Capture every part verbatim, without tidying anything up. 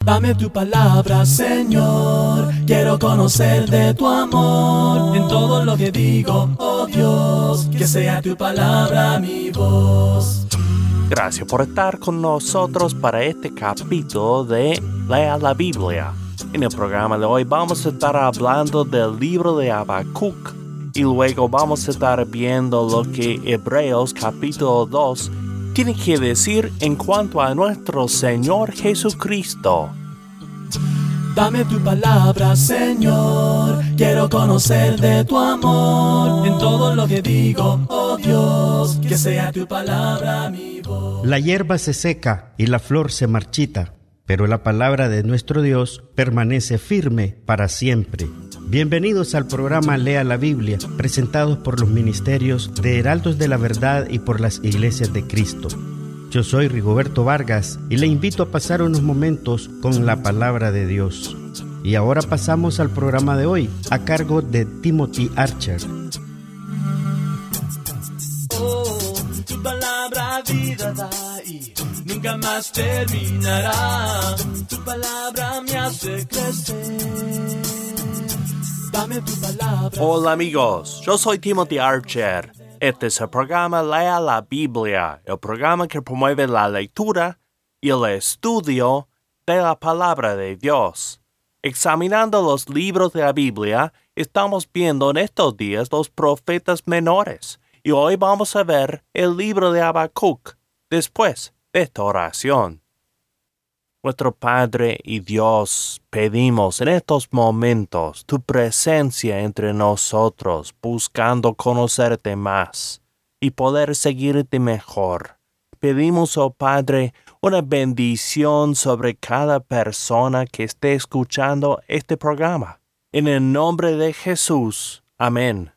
Dame tu palabra, Señor, quiero conocer de tu amor. En todo lo que digo, oh Dios, que sea tu palabra mi voz. Gracias por estar con nosotros para este capítulo de Lea la Biblia. En el programa de hoy vamos a estar hablando del libro de Habacuc y luego vamos a estar viendo lo que Hebreos capítulo dos tiene que decir en cuanto a nuestro Señor Jesucristo. Dame tu palabra, Señor, quiero conocer de tu amor. En todo lo que digo, oh Dios, que sea tu palabra mi voz. La hierba se seca y la flor se marchita, pero la palabra de nuestro Dios permanece firme para siempre. Bienvenidos al programa Lea la Biblia, presentados por los ministerios de Heraldos de la Verdad y por las Iglesias de Cristo. Yo soy Rigoberto Vargas y le invito a pasar unos momentos con la palabra de Dios. Y ahora pasamos al programa de hoy, a cargo de Timothy Archer. Oh, tu palabra vida da y nunca más terminará. Tu palabra me hace crecer. Dame tu palabra. Hola amigos, yo soy Timothy Archer. Este es el programa Lea la Biblia, el programa que promueve la lectura y el estudio de la palabra de Dios. Examinando los libros de la Biblia, estamos viendo en estos días los profetas menores, y hoy vamos a ver el libro de Habacuc después de esta oración. Nuestro Padre y Dios, pedimos en estos momentos tu presencia entre nosotros, buscando conocerte más y poder seguirte mejor. Pedimos, oh Padre, una bendición sobre cada persona que esté escuchando este programa. En el nombre de Jesús. Amén.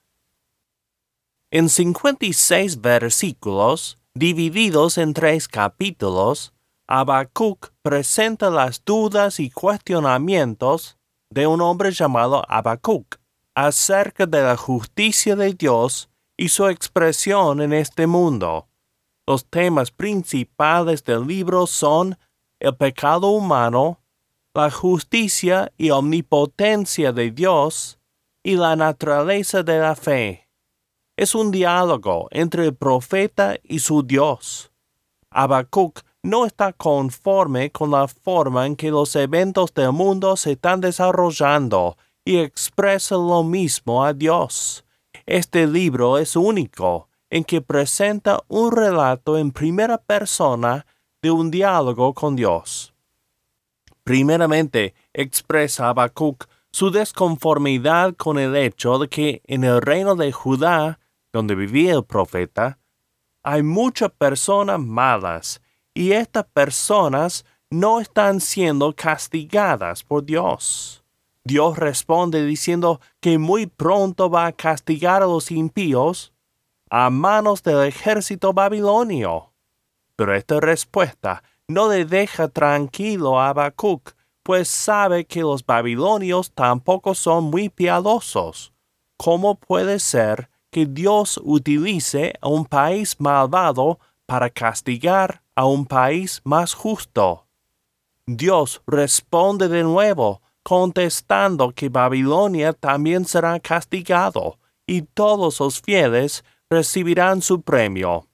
En cincuenta y seis versículos, divididos en tres capítulos, Habacuc presenta las dudas y cuestionamientos de un hombre llamado Habacuc acerca de la justicia de Dios y su expresión en este mundo. Los temas principales del libro son el pecado humano, la justicia y omnipotencia de Dios y la naturaleza de la fe. Es un diálogo entre el profeta y su Dios. Habacuc no está conforme con la forma en que los eventos del mundo se están desarrollando y expresa lo mismo a Dios. Este libro es único en que presenta un relato en primera persona de un diálogo con Dios. Primeramente, expresa Habacuc su desconformidad con el hecho de que en el reino de Judá, donde vivía el profeta, hay muchas personas malas, y estas personas no están siendo castigadas por Dios. Dios responde diciendo que muy pronto va a castigar a los impíos a manos del ejército babilonio. Pero esta respuesta no le deja tranquilo a Habacuc, pues sabe que los babilonios tampoco son muy piadosos. ¿Cómo puede ser que Dios utilice a un país malvado para castigar a un país más justo? Dios responde de nuevo, contestando que Babilonia también será castigado, y todos los fieles recibirán su premio.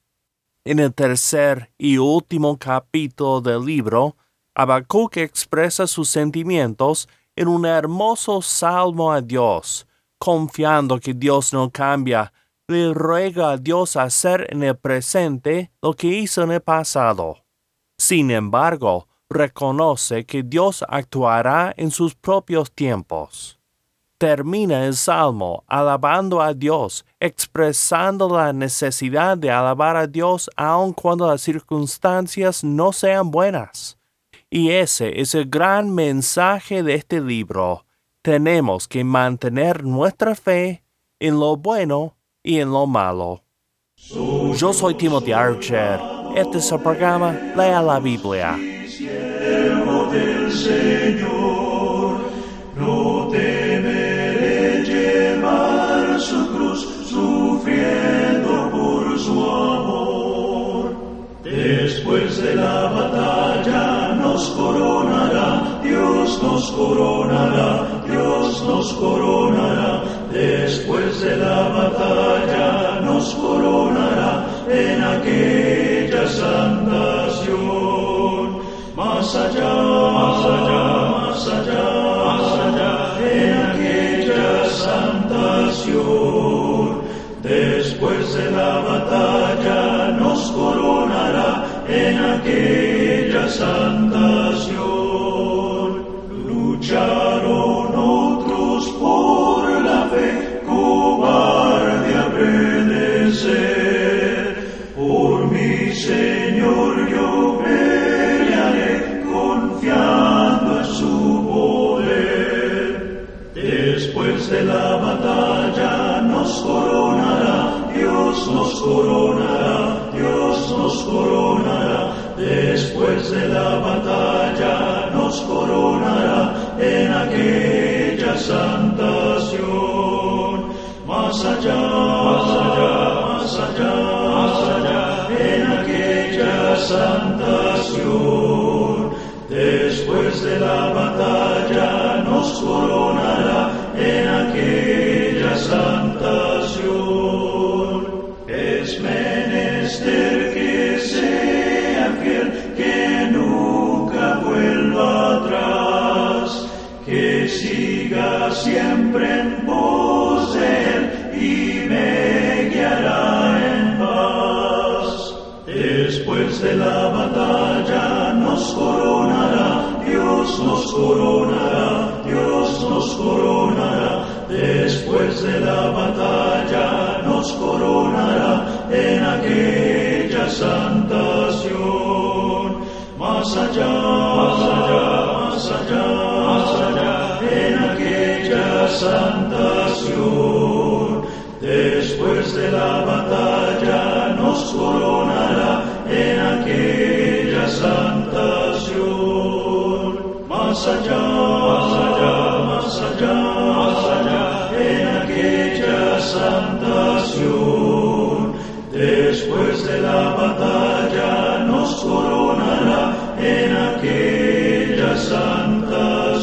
En el tercer y último capítulo del libro, Habacuc expresa sus sentimientos en un hermoso salmo a Dios. Confiando que Dios no cambia, le ruega a Dios hacer en el presente lo que hizo en el pasado. Sin embargo, reconoce que Dios actuará en sus propios tiempos. Termina el salmo alabando a Dios, expresando la necesidad de alabar a Dios aun cuando las circunstancias no sean buenas. Y ese es el gran mensaje de este libro. Tenemos que mantener nuestra fe en lo bueno y en lo malo. Yo soy Timothy Archer. Este es el programa Lea la Biblia. Siervo del Señor, no temeré llevar su cruz, sufriendo por su amor. Después de la batalla nos coronará nos coronará, Dios nos coronará, después de la batalla nos coronará en aquella santa Sión. Más allá, más allá, más allá, más allá, en aquella santa Sión. Después de la batalla nos coronará en aquella santa Sión. Lucharon otros por la fe, cobarde habré de ser. Por mi Señor yo pelearé, confiando en su poder. Después de la batalla nos coronará, Dios nos coronará, Dios nos coronará. Después de la batalla nos coronará en aquella santa Sión. Más allá, más allá, más allá, más allá, en aquella santa Sión. Después de la batalla nos coronará en aquella santa Sión. Es menester que sea fiel, que nunca vuelva atrás, que siga siempre en pos de él y me guiará en paz. Después de la batalla nos coronará, Dios nos coronará, Dios nos coronará. Después de la batalla nos coronará en aquella santa Sión. Más allá, más allá, más allá, más allá, en aquella santa Sión. Después de la batalla nos coronará en aquella santa Sión. Más allá, más allá, más allá, más allá, en aquella santa Sión. Después de la batalla nos coronará en aquella santa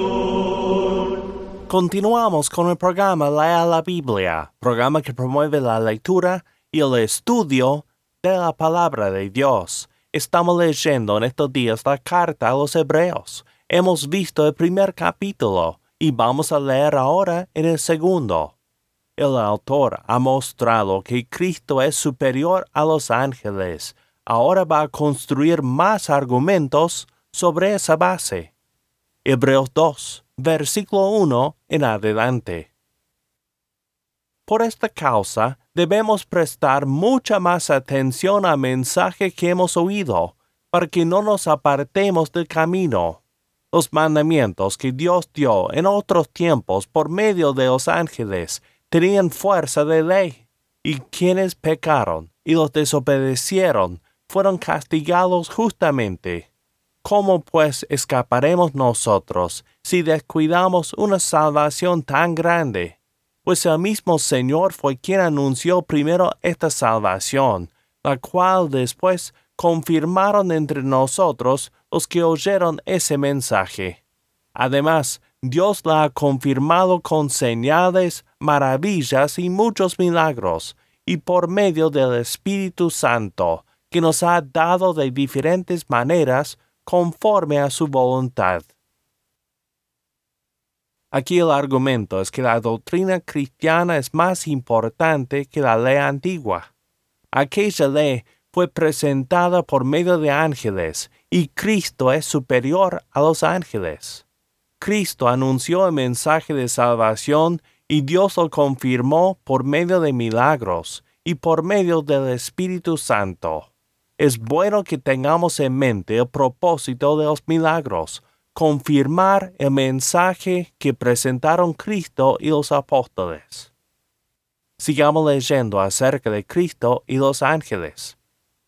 Sión. Continuamos con el programa Lea la Biblia, programa que promueve la lectura y el estudio de la palabra de Dios. Estamos leyendo en estos días la carta a los Hebreos. Hemos visto el primer capítulo y vamos a leer ahora en el segundo. El autor ha mostrado que Cristo es superior a los ángeles. Ahora va a construir más argumentos sobre esa base. Hebreos dos, versículo uno en adelante. Por esta causa debemos prestar mucha más atención al mensaje que hemos oído, para que no nos apartemos del camino. Los mandamientos que Dios dio en otros tiempos por medio de los ángeles tenían fuerza de ley, y quienes pecaron y los desobedecieron fueron castigados justamente. ¿Cómo pues escaparemos nosotros si descuidamos una salvación tan grande? Pues el mismo Señor fue quien anunció primero esta salvación, la cual después confirmaron entre nosotros los que oyeron ese mensaje. Además, Dios la ha confirmado con señales, maravillas y muchos milagros, y por medio del Espíritu Santo, que nos ha dado de diferentes maneras conforme a su voluntad. Aquí el argumento es que la doctrina cristiana es más importante que la ley antigua. Aquella ley fue presentada por medio de ángeles, y Cristo es superior a los ángeles. Cristo anunció el mensaje de salvación y Dios lo confirmó por medio de milagros y por medio del Espíritu Santo. Es bueno que tengamos en mente el propósito de los milagros, confirmar el mensaje que presentaron Cristo y los apóstoles. Sigamos leyendo acerca de Cristo y los ángeles.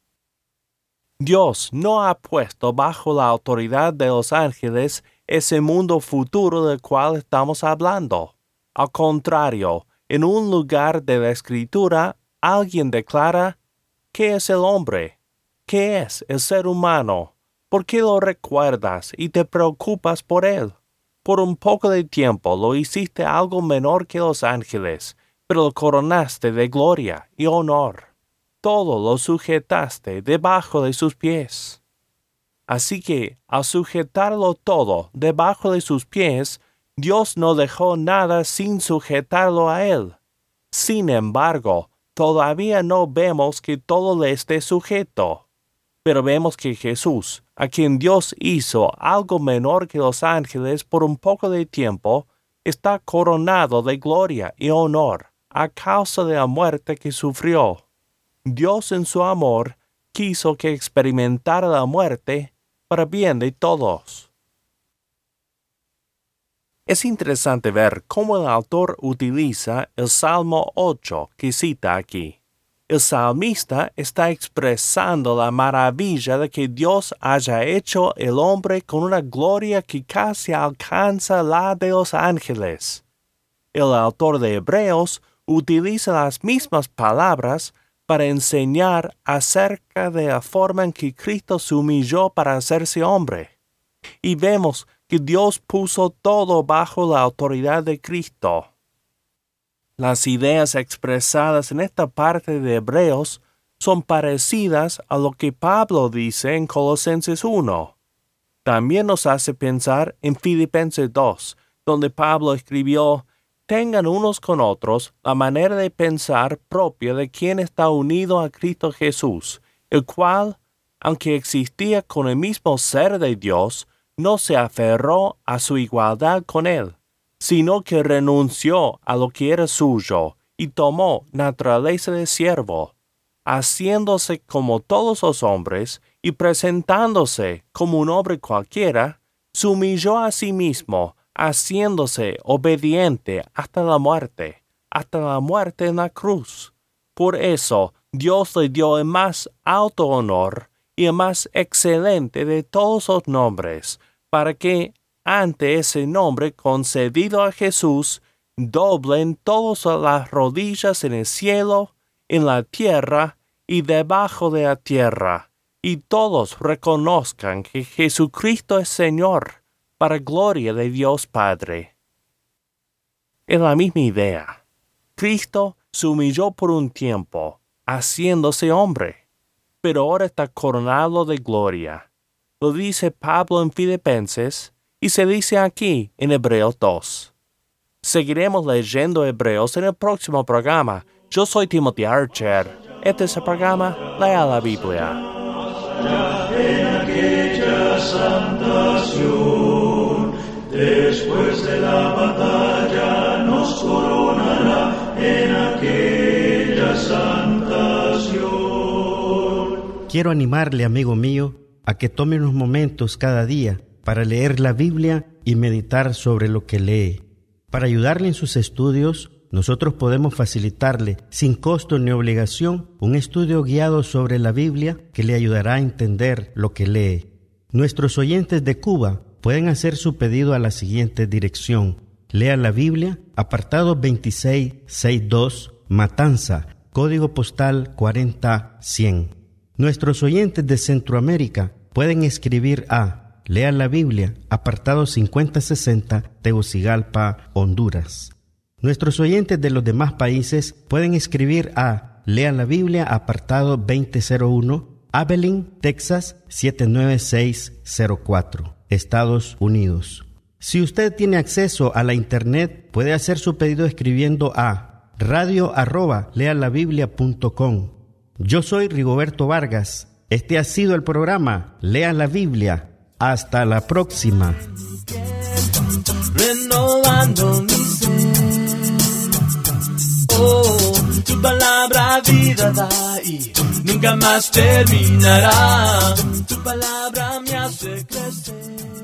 Dios no ha puesto bajo la autoridad de los ángeles ese mundo futuro del cual estamos hablando. Al contrario, en un lugar de la Escritura, alguien declara: ¿qué es el hombre? ¿Qué es el ser humano? ¿Por qué lo recuerdas y te preocupas por él? Por un poco de tiempo lo hiciste algo menor que los ángeles, pero lo coronaste de gloria y honor. Todo lo sujetaste debajo de sus pies. Así que, al sujetarlo todo debajo de sus pies, Dios no dejó nada sin sujetarlo a él. Sin embargo, todavía no vemos que todo le esté sujeto. Pero vemos que Jesús, a quien Dios hizo algo menor que los ángeles por un poco de tiempo, está coronado de gloria y honor a causa de la muerte que sufrió. Dios en su amor quiso que experimentara la muerte para bien de todos. Es interesante ver cómo el autor utiliza el Salmo ocho que cita aquí. El salmista está expresando la maravilla de que Dios haya hecho el hombre con una gloria que casi alcanza la de los ángeles. El autor de Hebreos utiliza las mismas palabras para enseñar acerca de la forma en que Cristo se humilló para hacerse hombre. Y vemos que Dios puso todo bajo la autoridad de Cristo. Las ideas expresadas en esta parte de Hebreos son parecidas a lo que Pablo dice en Colosenses uno. También nos hace pensar en Filipenses dos, donde Pablo escribió: tengan unos con otros la manera de pensar propia de quien está unido a Cristo Jesús, el cual, aunque existía con el mismo ser de Dios, no se aferró a su igualdad con él, sino que renunció a lo que era suyo y tomó naturaleza de siervo, haciéndose como todos los hombres y presentándose como un hombre cualquiera, se humilló a sí mismo, haciéndose obediente hasta la muerte, hasta la muerte en la cruz. Por eso Dios le dio el más alto honor y el más excelente de todos los nombres, para que ante ese nombre concedido a Jesús, doblen todas las rodillas en el cielo, en la tierra y debajo de la tierra, y todos reconozcan que Jesucristo es Señor, para gloria de Dios Padre. Es la misma idea. Cristo se humilló por un tiempo, haciéndose hombre, pero ahora está coronado de gloria. Lo dice Pablo en Filipenses, y se dice aquí en Hebreos dos. Seguiremos leyendo Hebreos en el próximo programa. Yo soy Timothy Archer. Este es el programa Lea la Biblia. En aquella santa Sion, después de la batalla nos coronará en aquella santa Sion. Quiero animarle, amigo mío, a que tome unos momentos cada día para leer la Biblia y meditar sobre lo que lee. Para ayudarle en sus estudios, nosotros podemos facilitarle, sin costo ni obligación, un estudio guiado sobre la Biblia que le ayudará a entender lo que lee. Nuestros oyentes de Cuba pueden hacer su pedido a la siguiente dirección: Lea la Biblia, apartado veintiséis sesenta y dos, Matanza, código postal cuarenta cien. Nuestros oyentes de Centroamérica pueden escribir a Lea la Biblia, apartado cincuenta sesenta, Tegucigalpa, Honduras. Nuestros oyentes de los demás países pueden escribir a Lea la Biblia, apartado veinte cero uno, Abilene, Texas, siete nueve seis cero cuatro, Estados Unidos. Si usted tiene acceso a la internet, puede hacer su pedido escribiendo a radio arroba lealabiblia punto com. Yo soy Rigoberto Vargas. Este ha sido el programa Lea la Biblia. Hasta la próxima. Renovando mi ser. Oh, tu palabra vida da y nunca más terminará. Tu palabra me hace crecer.